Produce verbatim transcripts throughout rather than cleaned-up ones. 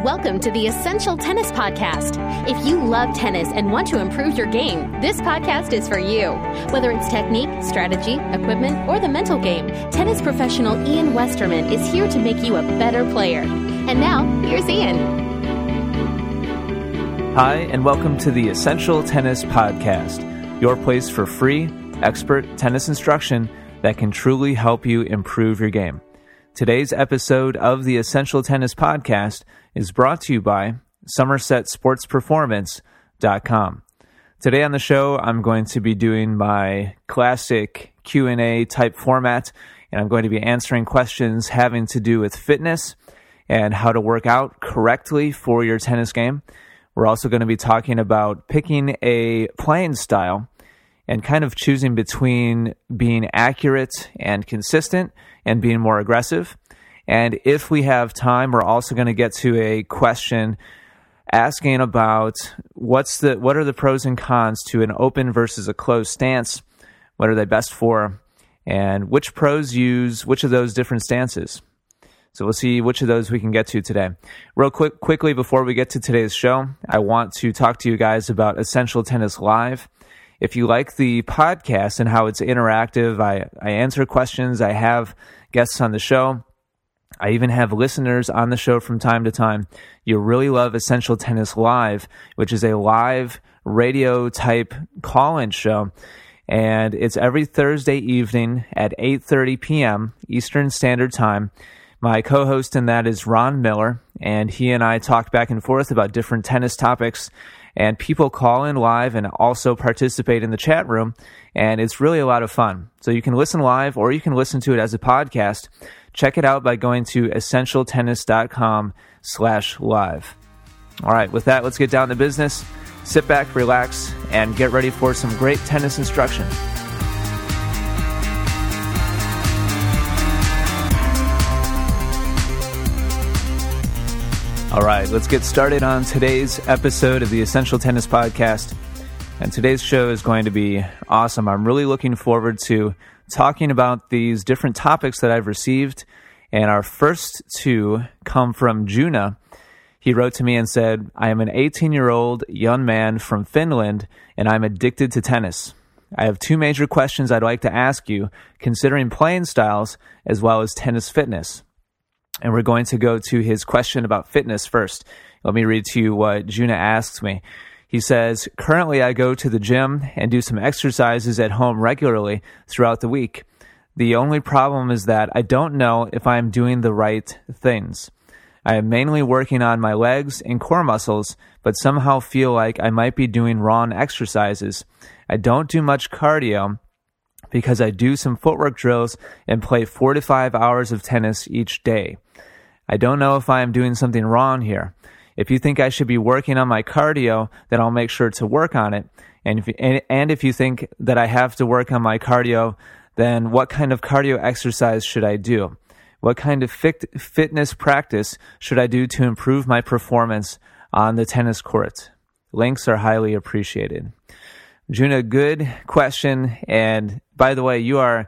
Welcome to the Essential Tennis Podcast. If you love tennis and want to improve your game, this podcast is for you. Whether it's technique, strategy, equipment, or the mental game, tennis professional Ian Westerman is here to make you a better player. And now, here's Ian. Hi, and welcome to the Essential Tennis Podcast, your place for free, expert tennis instruction that can truly help you improve your game. Today's episode of the Essential Tennis Podcast is brought to you by Somerset Sports Performance dot com. Today on the show, I'm going to be doing my classic Q and A type format, and I'm going to be answering questions having to do with fitness and how to work out correctly for your tennis game. We're also going to be talking about picking a playing style and kind of choosing between being accurate and consistent and being more aggressive. And if we have time, we're also going to get to a question asking about what's the what are the pros and cons to an open versus a closed stance? What are they best for? And which pros use which of those different stances? So we'll see which of those we can get to today. Real quick, quickly before we get to today's show, I want to talk to you guys about Essential Tennis Live. If you like the podcast and how it's interactive, I, I answer questions, I have guests on the show, I even have listeners on the show from time to time. You'll really love Essential Tennis Live, which is a live radio type call-in show. And it's every Thursday evening at eight thirty p.m. Eastern Standard Time. My co-host in that is Ron Miller, and he and I talk back and forth about different tennis topics. And people call in live and also participate in the chat room, and it's really a lot of fun. So you can listen live or you can listen to it as a podcast. Check it out by going to essential tennis dot com slash live. All right, with that, let's get down to business. Sit back, relax, and get ready for some great tennis instruction. All right, let's get started on today's episode of the Essential Tennis Podcast. And today's show is going to be awesome. I'm really looking forward to talking about these different topics that I've received. And our first two come from Juna. He wrote to me and said, I am an eighteen-year-old young man from Finland, and I'm addicted to tennis. I have two major questions I'd like to ask you, considering playing styles as well as tennis fitness. And we're going to go to his question about fitness first. Let me read to you what Juna asks me. He says, currently I go to the gym and do some exercises at home regularly throughout the week. The only problem is that I don't know if I am doing the right things. I am mainly working on my legs and core muscles, but somehow feel like I might be doing wrong exercises. I don't do much cardio because I do some footwork drills and play four to five hours of tennis each day. I don't know if I am doing something wrong here. If you think I should be working on my cardio, then I'll make sure to work on it. And if, and, and if you think that I have to work on my cardio, then what kind of cardio exercise should I do? What kind of fit, fitness practice should I do to improve my performance on the tennis court? Links are highly appreciated. Juna, good question. And by the way, you are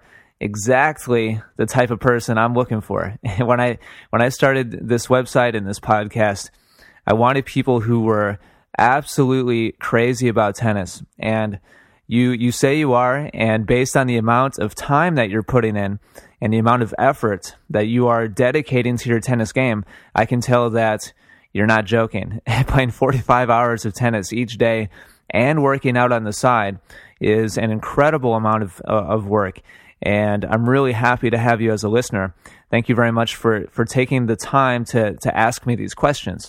exactly the type of person I'm looking for. When I when I started this website and this podcast, I wanted people who were absolutely crazy about tennis. And you you say you are, and based on the amount of time that you're putting in and the amount of effort that you are dedicating to your tennis game, I can tell that you're not joking. Playing forty-five hours of tennis each day and working out on the side is an incredible amount of uh, of work. And I'm really happy to have you as a listener. Thank you very much for, for taking the time to, to ask me these questions.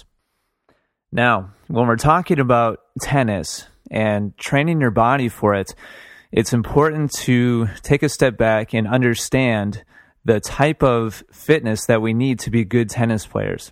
Now, when we're talking about tennis and training your body for it, it's important to take a step back and understand the type of fitness that we need to be good tennis players.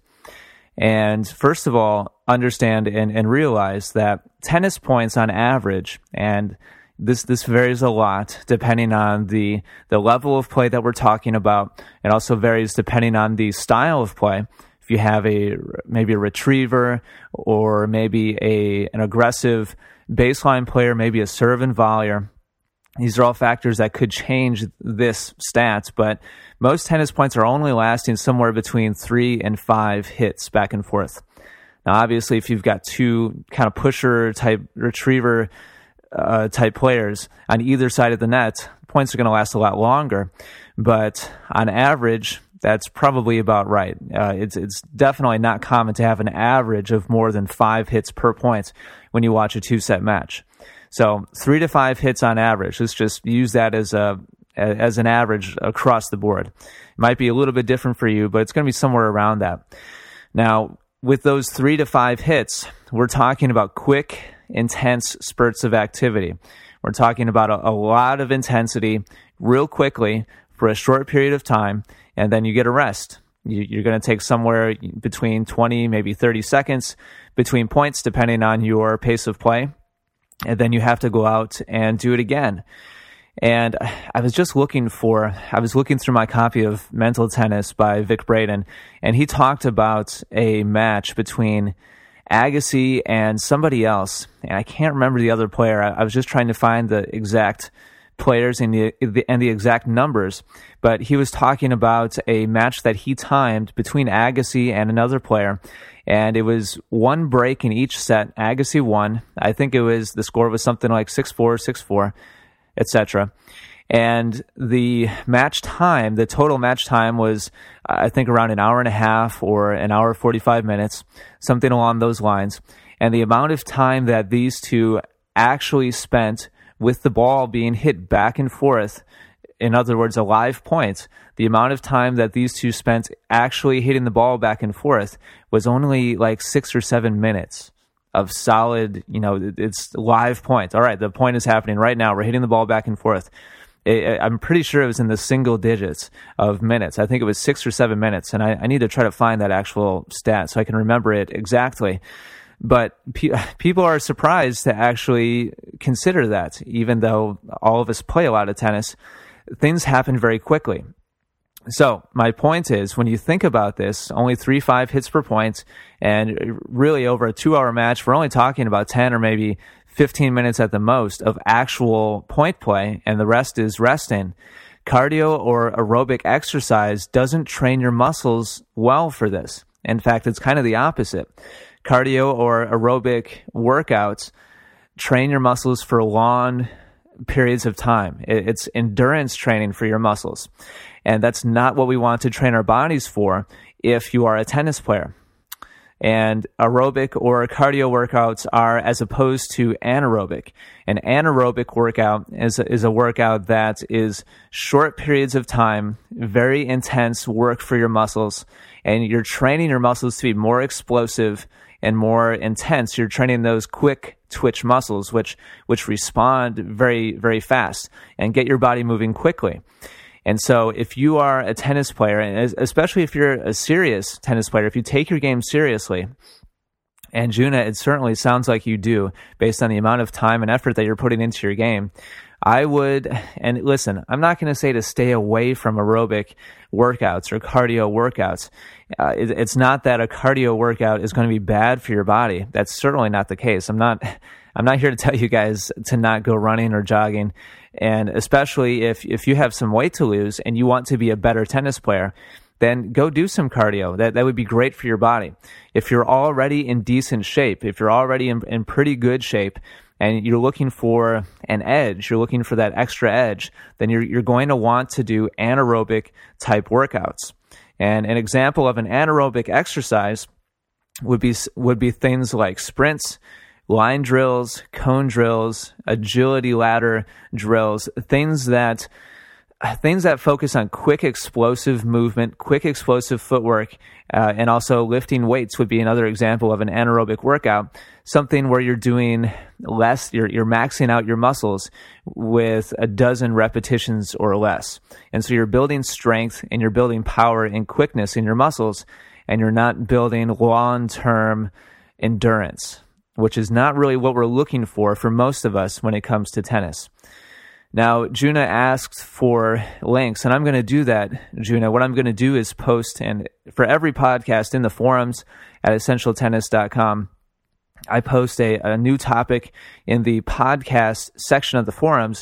And first of all, understand and, and realize that tennis points on average, and This this varies a lot depending on the the level of play that we're talking about. It also varies depending on the style of play. If you have a maybe a retriever or maybe a an aggressive baseline player, maybe a serve and volleyer, These are all factors that could change this stat, but most tennis points are only lasting somewhere between three and five hits back and forth. Now, obviously, if you've got two kind of pusher type, retriever uh, type players on either side of the net, points are going to last a lot longer. But on average, that's probably about right. Uh, it's it's definitely not common to have an average of more than five hits per point when you watch a two-set match. So three to five hits on average. Let's just use that as a as an average across the board. It might be a little bit different for you, but it's going to be somewhere around that. Now, with those three to five hits, we're talking about quick, intense spurts of activity. We're talking about a, a lot of intensity real quickly for a short period of time, and then you get a rest. You, you're going to take somewhere between twenty, maybe thirty seconds between points, depending on your pace of play. And then you have to go out and do it again. And I was just looking for, I was looking through my copy of Mental Tennis by Vic Braden, and he talked about a match between Agassi and somebody else. And I can't remember the other player. I, I was just trying to find the exact players and the, the and the exact numbers. But he was talking about a match that he timed between Agassi and another player. And it was one break in each set. Agassi won. I think it was, the score was something like six four, six four, et cetera. And the match time, the total match time was, I think, around an hour and a half or an hour forty-five minutes, something along those lines. And the amount of time that these two actually spent with the ball being hit back and forth, in other words, a live point, the amount of time that these two spent actually hitting the ball back and forth was only like six or seven minutes of solid, you know, it's live point. All right, the point is happening right now. We're hitting the ball back and forth. It, I'm pretty sure it was in the single digits of minutes. I think it was six or seven minutes, and I, I need to try to find that actual stat so I can remember it exactly. But pe- people are surprised to actually consider that, even though all of us play a lot of tennis. Things happen very quickly. So my point is, when you think about this, only three, five hits per point, and really over a two-hour match, we're only talking about ten or maybe fifteen minutes at the most of actual point play, and the rest is resting. Cardio or aerobic exercise doesn't train your muscles well for this. In fact, it's kind of the opposite. Cardio or aerobic workouts train your muscles for long periods of time. It's endurance training for your muscles. And that's not what we want to train our bodies for if you are a tennis player. And aerobic or cardio workouts are as opposed to anaerobic. An anaerobic workout is a, is a workout that is short periods of time, very intense work for your muscles, and you're training your muscles to be more explosive and more intense. You're training those quick twitch muscles, which which respond very, very fast and get your body moving quickly. And so if you are a tennis player, and especially if you're a serious tennis player, if you take your game seriously, and Juna, it certainly sounds like you do, based on the amount of time and effort that you're putting into your game, I would, and listen, I'm not going to say to stay away from aerobic workouts or cardio workouts. Uh, it, it's not that a cardio workout is going to be bad for your body. That's certainly not the case. I'm not, I'm not here to tell you guys to not go running or jogging. And especially if, if you have some weight to lose and you want to be a better tennis player, then go do some cardio. That that would be great for your body. If you're already in decent shape, if you're already in, in pretty good shape, and you're looking for an edge, you're looking for that extra edge, then you're you're going to want to do anaerobic type workouts. And an example of an anaerobic exercise would be would be things like sprints, line drills, cone drills, agility ladder drills, things that things that focus on quick explosive movement, quick explosive footwork, uh, and also lifting weights would be another example of an anaerobic workout, something where you're doing less, you're, you're maxing out your muscles with a dozen repetitions or less. And so you're building strength and you're building power and quickness in your muscles, and you're not building long-term endurance, which is not really what we're looking for for most of us when it comes to tennis. Now, Juna asked for links, and I'm going to do that, Juna. What I'm going to do is post, and for every podcast in the forums at essential tennis dot com, I post a, a new topic in the podcast section of the forums.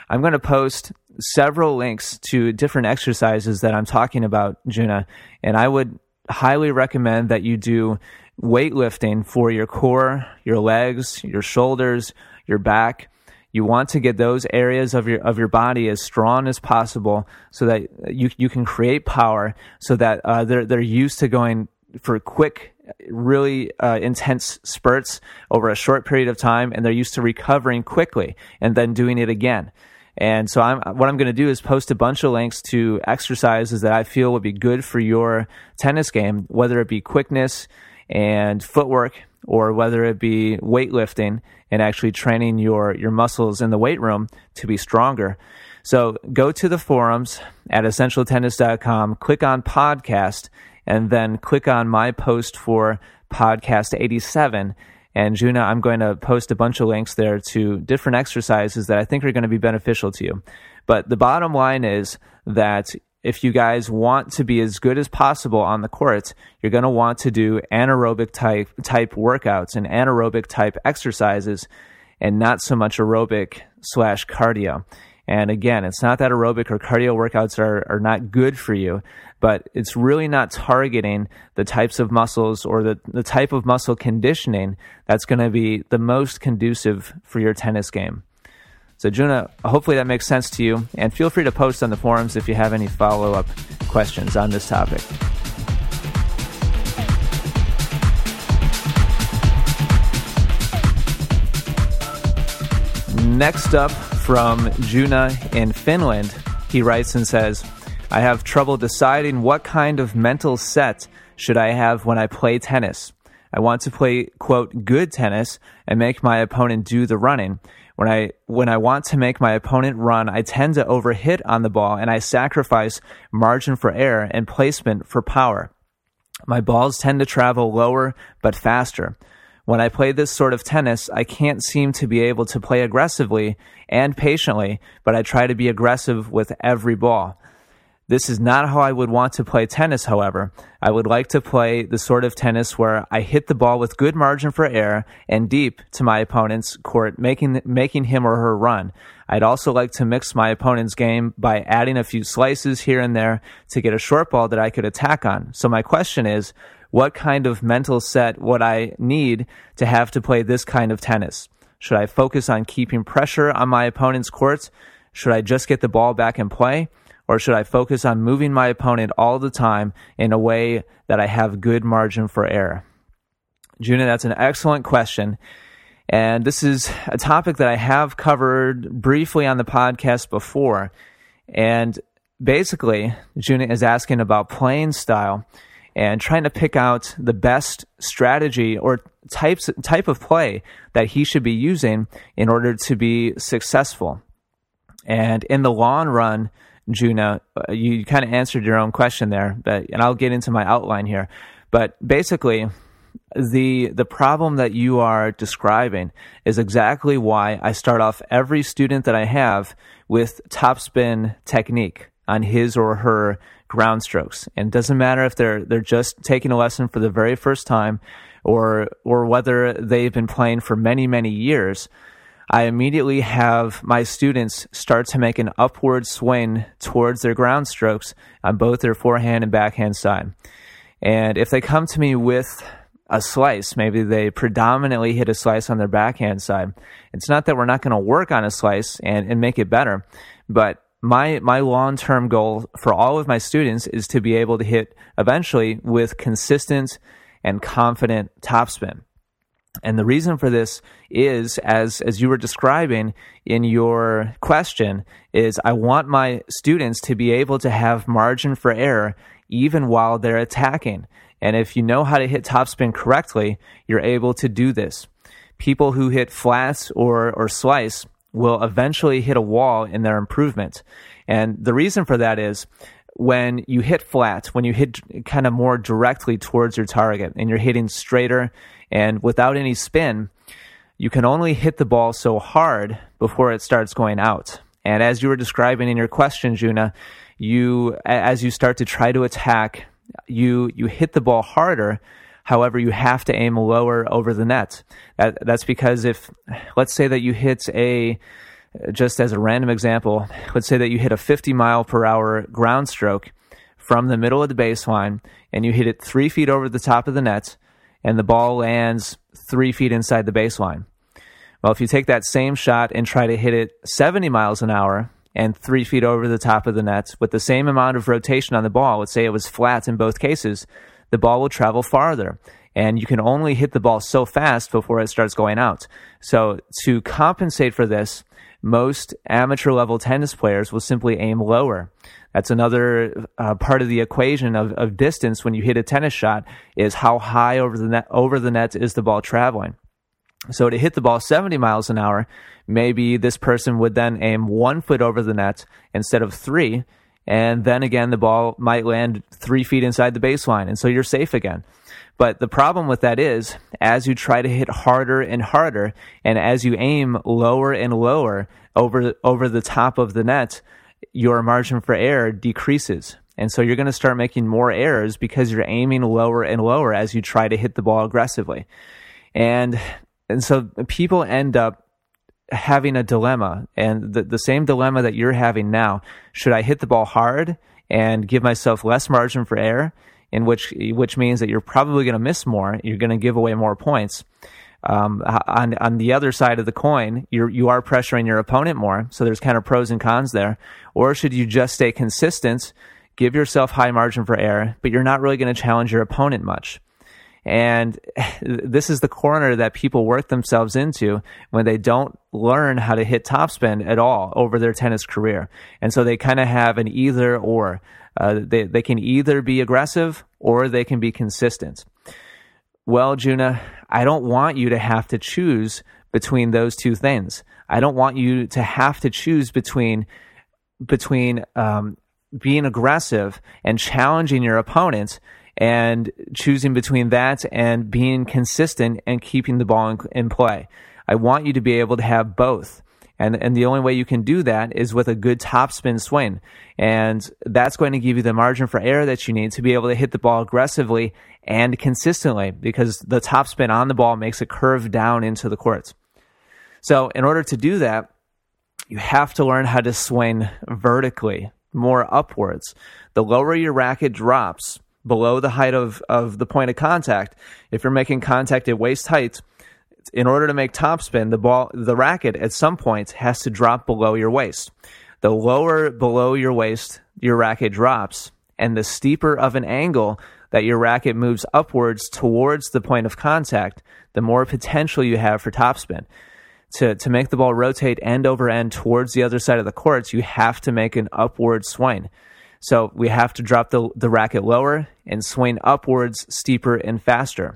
I'm going to post several links to different exercises that I'm talking about, Juna, and I would highly recommend that you do weightlifting for your core, your legs, your shoulders, your back. You want to get those areas of your of your body as strong as possible so that you you can create power, so that uh, they're they're used to going for quick, really uh, intense spurts over a short period of time, and they're used to recovering quickly and then doing it again. And so I'm, what I'm going to do is post a bunch of links to exercises that I feel would be good for your tennis game, whether it be quickness and footwork, or whether it be weightlifting and actually training your, your muscles in the weight room to be stronger. So go to the forums at essential tennis dot com, click on podcast, and then click on my post for podcast eighty-seven. And Juna, I'm going to post a bunch of links there to different exercises that I think are going to be beneficial to you. But the bottom line is that if you guys want to be as good as possible on the court, you're going to want to do anaerobic type type workouts and anaerobic type exercises, and not so much aerobic slash cardio. And again, it's not that aerobic or cardio workouts are, are not good for you, but it's really not targeting the types of muscles or the, the type of muscle conditioning that's going to be the most conducive for your tennis game. So Juna, hopefully that makes sense to you, and feel free to post on the forums if you have any follow-up questions on this topic. Next up, from Juna in Finland, he writes and says, I have trouble deciding what kind of mental set should I have when I play tennis. I want to play, quote, good tennis and make my opponent do the running. When I when I want to make my opponent run, I tend to overhit on the ball, and I sacrifice margin for error and placement for power. My balls tend to travel lower but faster. When I play this sort of tennis, I can't seem to be able to play aggressively and patiently, but I try to be aggressive with every ball. This is not how I would want to play tennis, however. I would like to play the sort of tennis where I hit the ball with good margin for error and deep to my opponent's court, making making him or her run. I'd also like to mix my opponent's game by adding a few slices here and there to get a short ball that I could attack on. So my question is, what kind of mental set would I need to have to play this kind of tennis? Should I focus on keeping pressure on my opponent's court? Should I just get the ball back in play? Or should I focus on moving my opponent all the time in a way that I have good margin for error? Juna, that's an excellent question. And this is a topic that I have covered briefly on the podcast before. And basically, Juna is asking about playing style and trying to pick out the best strategy or types type of play that he should be using in order to be successful. And in the long run, Juna, you kind of answered your own question there, but, and I'll get into my outline here. But basically, the the problem that you are describing is exactly why I start off every student that I have with topspin technique on his or her ground strokes. And it doesn't matter if they're they're just taking a lesson for the very first time or or whether they've been playing for many, many years. I immediately have my students start to make an upward swing towards their ground strokes on both their forehand and backhand side. And if they come to me with a slice, maybe they predominantly hit a slice on their backhand side, it's not that we're not going to work on a slice and, and make it better, but my my long-term goal for all of my students is to be able to hit eventually with consistent and confident topspin. And the reason for this is, as as you were describing in your question, is I want my students to be able to have margin for error even while they're attacking. And if you know how to hit topspin correctly, you're able to do this. People who hit flats or, or slice will eventually hit a wall in their improvement. And the reason for that is, when you hit flat, when you hit kind of more directly towards your target and you're hitting straighter and without any spin, you can only hit the ball so hard before it starts going out. And as you were describing in your question, Juna, you, as you start to try to attack, you you hit the ball harder. However, you have to aim lower over the net. That, that's because if, let's say that you hit a just as a random example, let's say that you hit a fifty mile per hour ground stroke from the middle of the baseline, and you hit it three feet over the top of the net, and the ball lands three feet inside the baseline. Well, if you take that same shot and try to hit it seventy miles an hour and three feet over the top of the net with the same amount of rotation on the ball, let's say it was flat in both cases, the ball will travel farther. And you can only hit the ball so fast before it starts going out. So to compensate for this, most amateur level tennis players will simply aim lower. That's another uh, part of the equation of, of distance when you hit a tennis shot, is how high over the net, over the net is the ball traveling. So to hit the ball seventy miles an hour, maybe this person would then aim one foot over the net instead of three. And then again, the ball might land three feet inside the baseline. And so you're safe again. But the problem with that is, as you try to hit harder and harder, and as you aim lower and lower over, over the top of the net, your margin for error decreases. And so you're going to start making more errors because you're aiming lower and lower as you try to hit the ball aggressively. And, and so people end up having a dilemma, and the, the same dilemma that you're having now. Should I hit the ball hard and give myself less margin for error, in which which means that you're probably going to miss more, you're going to give away more points. Um, on on the other side of the coin, you're you are pressuring your opponent more, so there's kind of pros and cons there. Or should you just stay consistent, give yourself high margin for error, but you're not really going to challenge your opponent much? And this is the corner that people work themselves into when they don't learn how to hit topspin at all over their tennis career. And so they kind of have an either or. Uh, they, they can either be aggressive or they can be consistent. Well, Juna, I don't want you to have to choose between those two things. I don't want you to have to choose between, between um, being aggressive and challenging your opponent, and choosing between that and being consistent and keeping the ball in, in play. I want you to be able to have both. And, and the only way you can do that is with a good topspin swing. And that's going to give you the margin for error that you need to be able to hit the ball aggressively and consistently, because the topspin on the ball makes it curve down into the courts. So in order to do that, you have to learn how to swing vertically, more upwards. The lower your racket drops, below the height of, of the point of contact, if you're making contact at waist height, in order to make topspin, the ball, the racket at some point has to drop below your waist. The lower below your waist your racket drops, and the steeper of an angle that your racket moves upwards towards the point of contact, the more potential you have for topspin. To, to make the ball rotate end over end towards the other side of the courts, you have to make an upward swing. So we have to drop the, the racket lower and swing upwards, steeper and faster.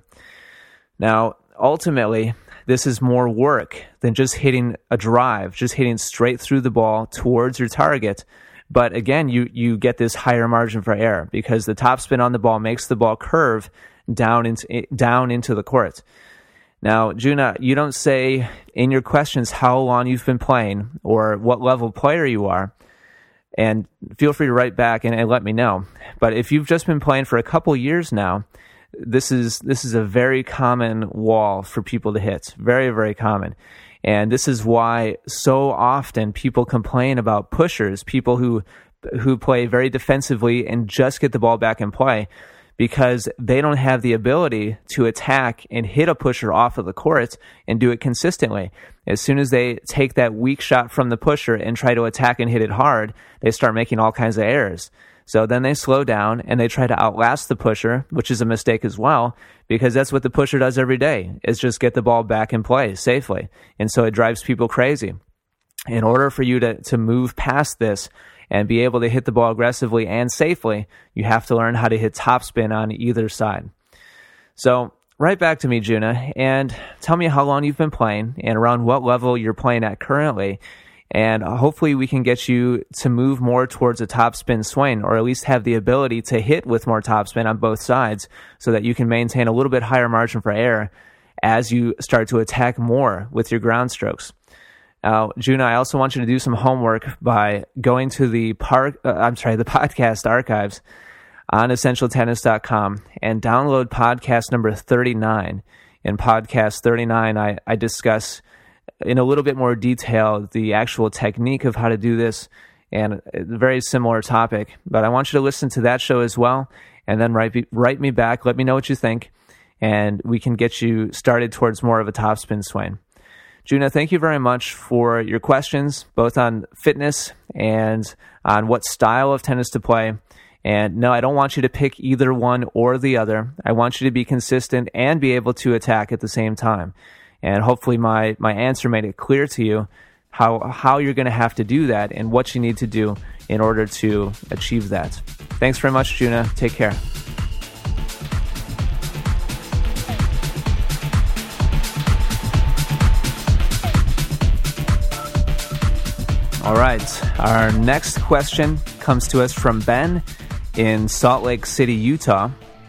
Now, ultimately, this is more work than just hitting a drive, just hitting straight through the ball towards your target. But again, you, you get this higher margin for error because the topspin on the ball makes the ball curve down into, down into the court. Now, Juna, you don't say in your questions how long you've been playing or what level player you are. And feel free to write back and, and let me know. But if you've just been playing for a couple years now, this is this is a very common wall for people to hit. Very, very common. And this is why so often people complain about pushers, people who who play very defensively and just get the ball back in play, because they don't have the ability to attack and hit a pusher off of the court and do it consistently. As soon as they take that weak shot from the pusher and try to attack and hit it hard, they start making all kinds of errors. So then they slow down and they try to outlast the pusher, which is a mistake as well, because that's what the pusher does every day, is just get the ball back in play safely. And so it drives people crazy. In order for you to, to move past this and be able to hit the ball aggressively and safely, you have to learn how to hit topspin on either side. So write back to me, Juna, and tell me how long you've been playing and around what level you're playing at currently. And hopefully we can get you to move more towards a topspin swing, or at least have the ability to hit with more topspin on both sides so that you can maintain a little bit higher margin for error as you start to attack more with your ground strokes. Uh, Juna, I also want you to do some homework by going to the park. Uh, I'm sorry, the podcast archives on essential tennis dot com and download podcast number thirty-nine. In podcast thirty-nine, I, I discuss in a little bit more detail the actual technique of how to do this, and a very similar topic. But I want you to listen to that show as well, and then write, write me back, let me know what you think, and we can get you started towards more of a topspin swing. Juna, thank you very much for your questions, both on fitness and on what style of tennis to play. And no, I don't want you to pick either one or the other. I want you to be consistent and be able to attack at the same time. And hopefully my, my answer made it clear to you how, how you're going to have to do that and what you need to do in order to achieve that. Thanks very much, Juna. Take care. All right, our next question comes to us from Ben in Salt Lake City, Utah.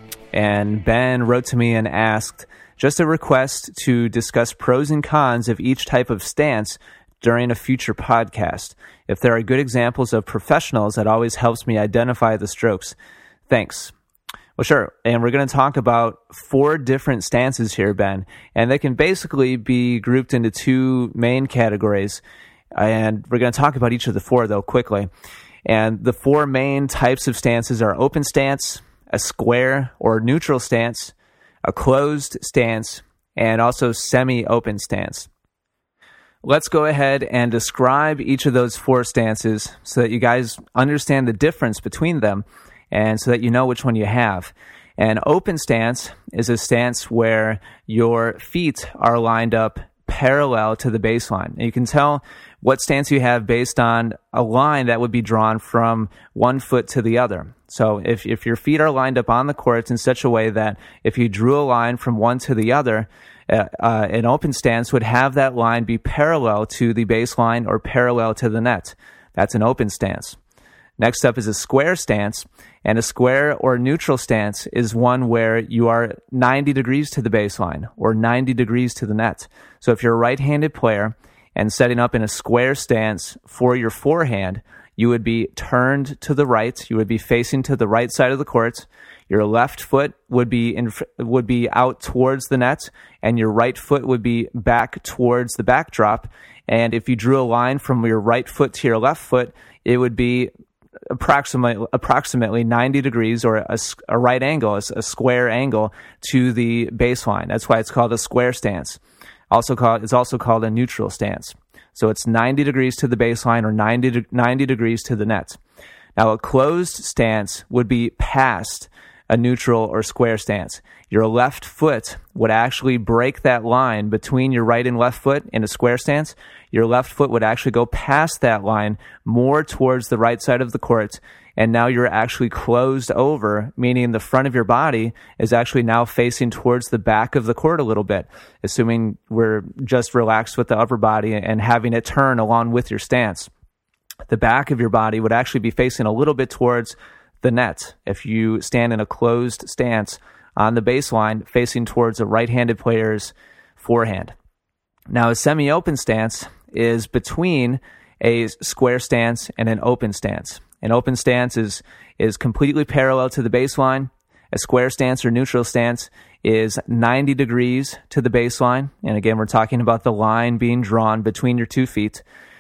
And Ben wrote to me and asked, just a request to discuss pros and cons of each type of stance during a future podcast. If there are good examples of professionals, that always helps me identify the strokes. Thanks. Well, sure. And we're going to talk about four different stances here, Ben. And they can basically be grouped into two main categories. And we're going to talk about each of the four, though, quickly. And the four main types of stances are open stance, a square or neutral stance, a closed stance, and also semi-open stance. Let's go ahead and describe each of those four stances so that you guys understand the difference between them and so that you know which one you have. An open stance is a stance where your feet are lined up parallel to the baseline. And you can tell what stance you have based on a line that would be drawn from one foot to the other. So if, if your feet are lined up on the court in such a way that if you drew a line from one to the other, uh, uh, an open stance would have that line be parallel to the baseline or parallel to the net. That's an open stance. Next up is a square stance, and a square or neutral stance is one where you are ninety degrees to the baseline or ninety degrees to the net. So if you're a right-handed player and setting up in a square stance for your forehand, you would be turned to the right. You would be facing to the right side of the court. Your left foot would be in, would be out towards the net, and your right foot would be back towards the backdrop. And if you drew a line from your right foot to your left foot, it would be approximately approximately ninety degrees, or a, a right angle, a, a square angle to the baseline. That's why it's called a square stance. Also called, it's also called a neutral stance. So it's ninety degrees to the baseline or ninety, ninety degrees to the net. Now, a closed stance would be past a neutral or square stance. Your left foot would actually break that line between your right and left foot in a square stance. Your left foot would actually go past that line more towards the right side of the court, and now you're actually closed over, meaning the front of your body is actually now facing towards the back of the court a little bit, assuming we're just relaxed with the upper body and having it turn along with your stance. The back of your body would actually be facing a little bit towards the net if you stand in a closed stance on the baseline facing towards a right-handed player's forehand. Now, a semi-open stance is between a square stance and an open stance. An open stance is, is completely parallel to the baseline. A square stance or neutral stance is ninety degrees to the baseline. And again, we're talking about the line being drawn between your two feet.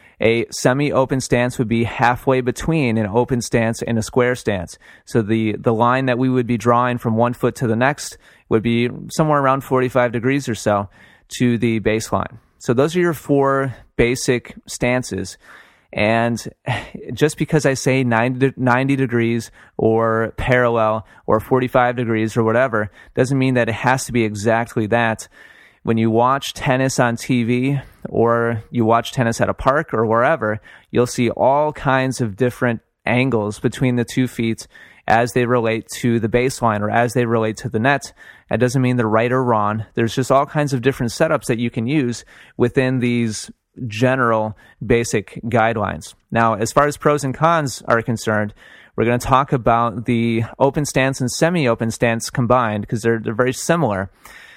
A semi-open stance would be halfway between an open stance and a square stance. So the, the line that we would be drawing from one foot to the next would be somewhere around forty-five degrees or so to the baseline. So those are your four basic stances. And just because I say ninety, ninety degrees or parallel or forty-five degrees or whatever doesn't mean that it has to be exactly that. When you watch tennis on T V or you watch tennis at a park or wherever, you'll see all kinds of different angles between the two feet as they relate to the baseline or as they relate to the net. That doesn't mean they're right or wrong. There's just all kinds of different setups that you can use within these general basic guidelines. Now, as far as pros and cons are concerned, we're going to talk about the open stance and semi-open stance combined because they're they're very similar.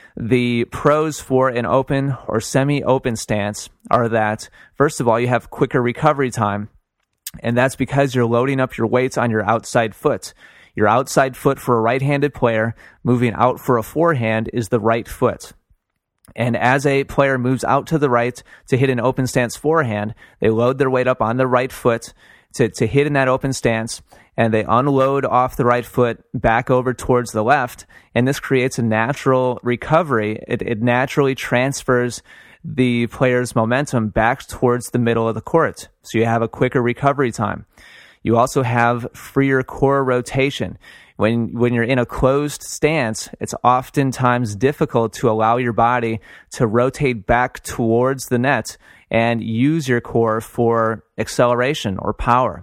The pros for an open or semi-open stance are that, first of all, you have quicker recovery time, and that's because you're loading up your weights on your outside foot. Your outside foot for a right-handed player moving out for a forehand is the right foot. And as a player moves out to the right to hit an open stance forehand, they load their weight up on the right foot to, to hit in that open stance, and they unload off the right foot back over towards the left, and this creates a natural recovery. It, it naturally transfers the player's momentum back towards the middle of the court, so you have a quicker recovery time. You also have freer core rotation. When when you're in a closed stance, it's oftentimes difficult to allow your body to rotate back towards the net and use your core for acceleration or power.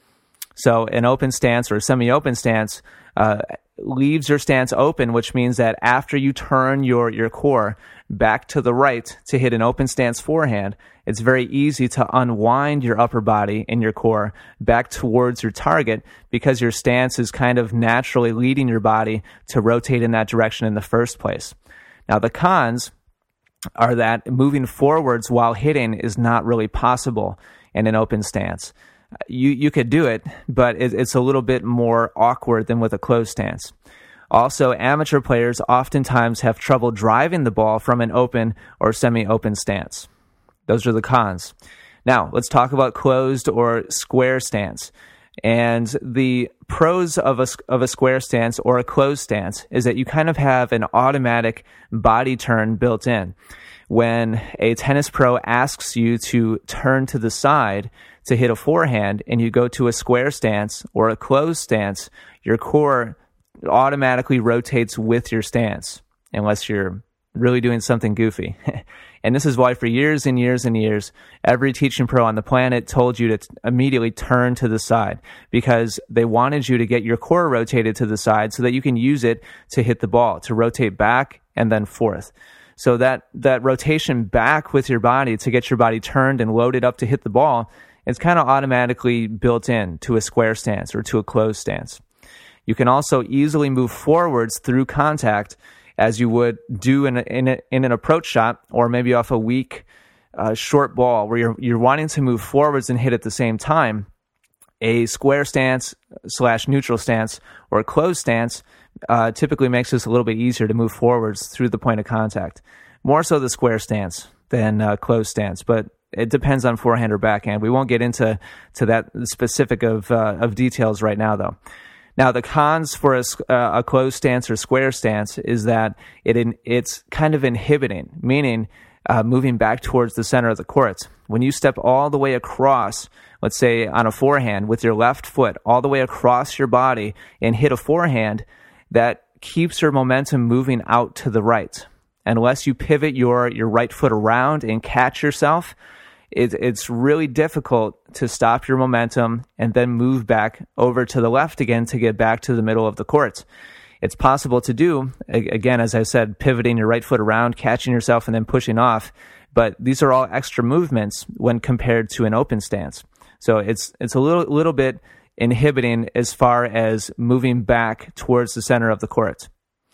So an open stance or a semi-open stance uh, leaves your stance open, which means that after you turn your, your core back to the right to hit an open stance forehand, it's very easy to unwind your upper body and your core back towards your target because your stance is kind of naturally leading your body to rotate in that direction in the first place. Now, the cons are that moving forwards while hitting is not really possible in an open stance. You you could do it, but it, it's a little bit more awkward than with a closed stance. Also, amateur players oftentimes have trouble driving the ball from an open or semi-open stance. Those are the cons. Now, let's talk about closed or square stance. And the pros of a, of a square stance or a closed stance is that you kind of have an automatic body turn built in. When a tennis pro asks you to turn to the side to hit a forehand and you go to a square stance or a closed stance, your core automatically rotates with your stance, unless you're really doing something goofy. And this is why for years and years and years, every teaching pro on the planet told you to t- immediately turn to the side, because they wanted you to get your core rotated to the side so that you can use it to hit the ball, to rotate back and then forth. So that, that rotation back with your body to get your body turned and loaded up to hit the ball, it's kind of automatically built in to a square stance or to a closed stance. You can also easily move forwards through contact as you would do in, a, in, a, in an approach shot, or maybe off a weak uh, short ball where you're, you're wanting to move forwards and hit at the same time. A square stance slash neutral stance or a closed stance uh, typically makes this a little bit easier to move forwards through the point of contact. More so the square stance than uh, closed stance, but it depends on forehand or backhand. We won't get into to that specific of uh, of details right now, though. Now, the cons for a, uh, a closed stance or square stance is that it in, it's kind of inhibiting, meaning uh, moving back towards the center of the court. When you step all the way across, let's say on a forehand with your left foot, all the way across your body and hit a forehand, that keeps your momentum moving out to the right. Unless you pivot your, your right foot around and catch yourself, it, it's really difficult to stop your momentum and then move back over to the left again to get back to the middle of the court. It's possible to do, again, as I said, pivoting your right foot around, catching yourself, and then pushing off. But these are all extra movements when compared to an open stance. So it's it's a little little bit inhibiting as far as moving back towards the center of the court.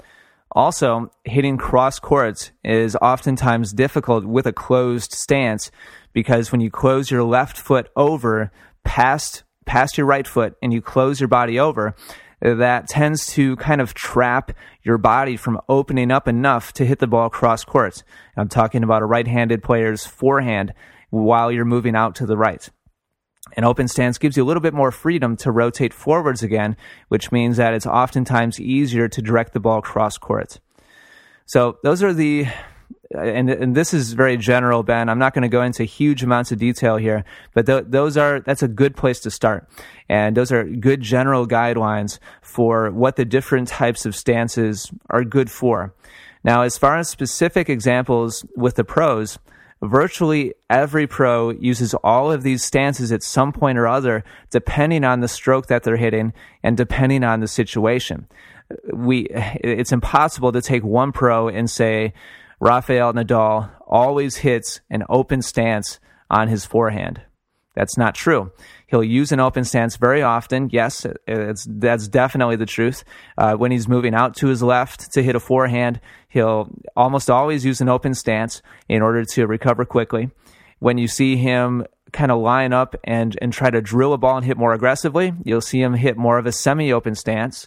Also, hitting cross courts is oftentimes difficult with a closed stance, because when you close your left foot over past past your right foot and you close your body over, that tends to kind of trap your body from opening up enough to hit the ball cross court. I'm talking about a right-handed player's forehand while you're moving out to the right. An open stance gives you a little bit more freedom to rotate forwards again, which means that it's oftentimes easier to direct the ball cross court. So those are the, and, and this is very general, Ben. I'm not going to go into huge amounts of detail here, but th- those are, that's a good place to start. And those are good general guidelines for what the different types of stances are good for. Now, as far as specific examples with the pros, virtually every pro uses all of these stances at some point or other, depending on the stroke that they're hitting and depending on the situation. We, it's impossible to take one pro and say, Rafael Nadal always hits an open stance on his forehand. That's not true. He'll use an open stance very often. Yes, it's, that's definitely the truth. Uh, when he's moving out to his left to hit a forehand, he'll almost always use an open stance in order to recover quickly. When you see him kind of line up and, and try to drill a ball and hit more aggressively, you'll see him hit more of a semi-open stance.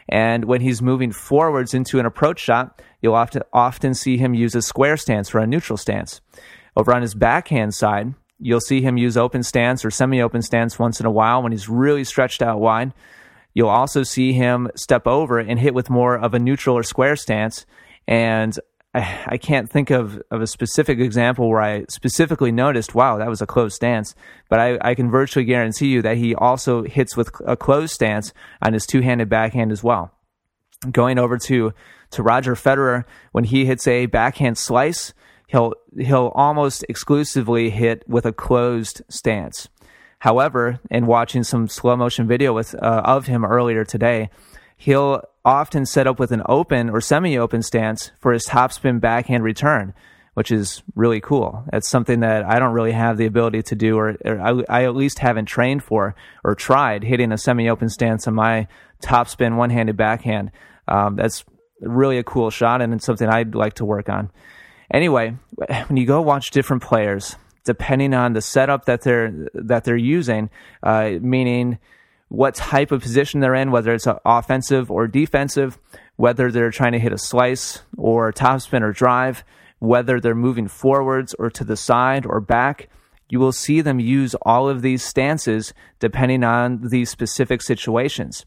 And when he's moving forwards into an approach shot, you'll often, often see him use a square stance or a neutral stance. Over on his backhand side, you'll see him use open stance or semi-open stance once in a while when he's really stretched out wide. You'll also see him step over and hit with more of a neutral or square stance. And I, I can't think of, of a specific example where I specifically noticed, wow, that was a closed stance. But I, I can virtually guarantee you that he also hits with a closed stance on his two-handed backhand as well. Going over to, to Roger Federer, when he hits a backhand slice, he'll he'll almost exclusively hit with a closed stance. However, in watching some slow motion video with uh, of him earlier today, he'll often set up with an open or semi-open stance for his topspin backhand return, which is really cool. That's something that I don't really have the ability to do, or, or I, I at least haven't trained for or tried hitting a semi-open stance on my topspin one-handed backhand. Um, that's really a cool shot, and it's something I'd like to work on. Anyway, when you go watch different players, depending on the setup that they're that they're using, uh, meaning what type of position they're in, whether it's offensive or defensive, whether they're trying to hit a slice or topspin or drive, whether they're moving forwards or to the side or back, you will see them use all of these stances depending on these specific situations.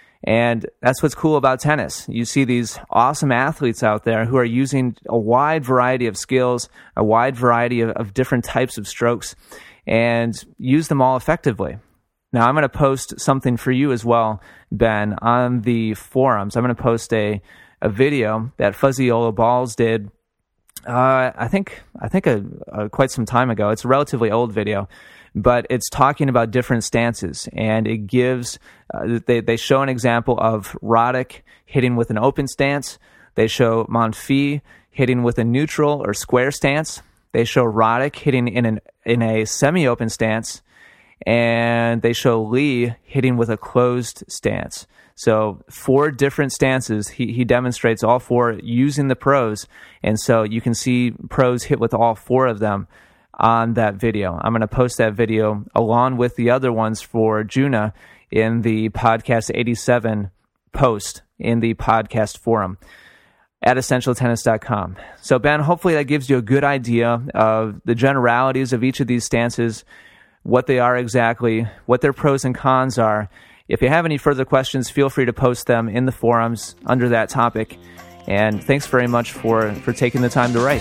And that's what's cool about tennis. You see these awesome athletes out there who are using a wide variety of skills, a wide variety of, of different types of strokes, and use them all effectively. Now, I'm going to post something for you as well, Ben, on the forums. I'm going to post a, a video that Fuzzyola Balls did, uh, I think I think a, a, quite some time ago. It's a relatively old video, but it's talking about different stances, and it gives, uh, they, they show an example of Roddick hitting with an open stance. They show Monfils hitting with a neutral or square stance. They show Roddick hitting in an in a semi-open stance, and they show Lee hitting with a closed stance. So four different stances. He he demonstrates all four using the pros, and so you can see pros hit with all four of them on that video. I'm going to post that video along with the other ones for Juna in the Podcast eighty-seven post in the podcast forum at essential tennis dot com. So Ben, hopefully that gives you a good idea of the generalities of each of these stances, what they are exactly, what their pros and cons are. If you have any further questions, feel free to post them in the forums under that topic. And thanks very much for, for taking the time to write.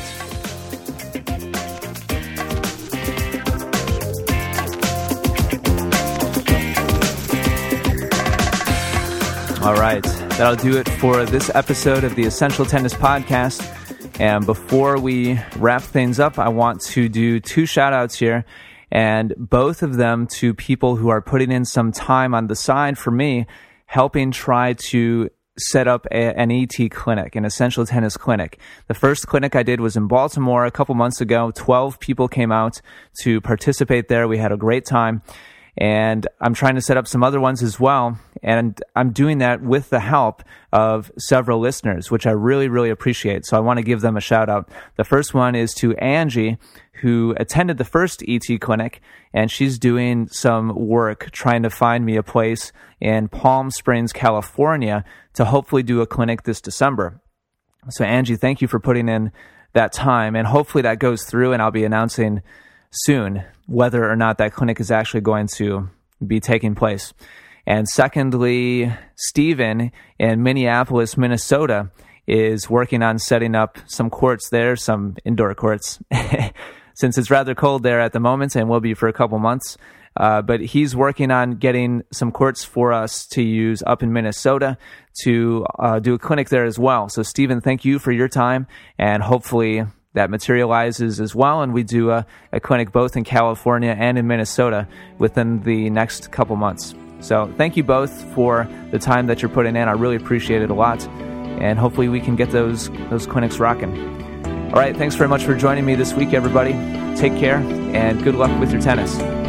All right, that'll do it for this episode of the Essential Tennis Podcast. And before we wrap things up, I want to do two shout-outs here, and both of them to people who are putting in some time on the side for me, helping try to set up a, an E T clinic, an Essential Tennis clinic. The first clinic I did was in Baltimore a couple months ago. twelve people came out to participate there. We had a great time. And I'm trying to set up some other ones as well. And I'm doing that with the help of several listeners, which I really, really appreciate. So I want to give them a shout out. The first one is to Angie, who attended the first E T clinic, and she's doing some work trying to find me a place in Palm Springs, California, to hopefully do a clinic this December. So Angie, thank you for putting in that time, and hopefully that goes through, and I'll be announcing soon whether or not that clinic is actually going to be taking place. And secondly, Stephen in Minneapolis, Minnesota, is working on setting up some courts there, some indoor courts, since it's rather cold there at the moment and will be for a couple months. Uh, but he's working on getting some courts for us to use up in Minnesota to uh, do a clinic there as well. So Stephen, thank you for your time, and hopefully that materializes as well, and we do a, a clinic both in California and in Minnesota within the next couple months. So thank you both for the time that you're putting in. I really appreciate it a lot, and hopefully we can get those those clinics rocking. All right, thanks very much for joining me this week, everybody. Take care, and good luck with your tennis.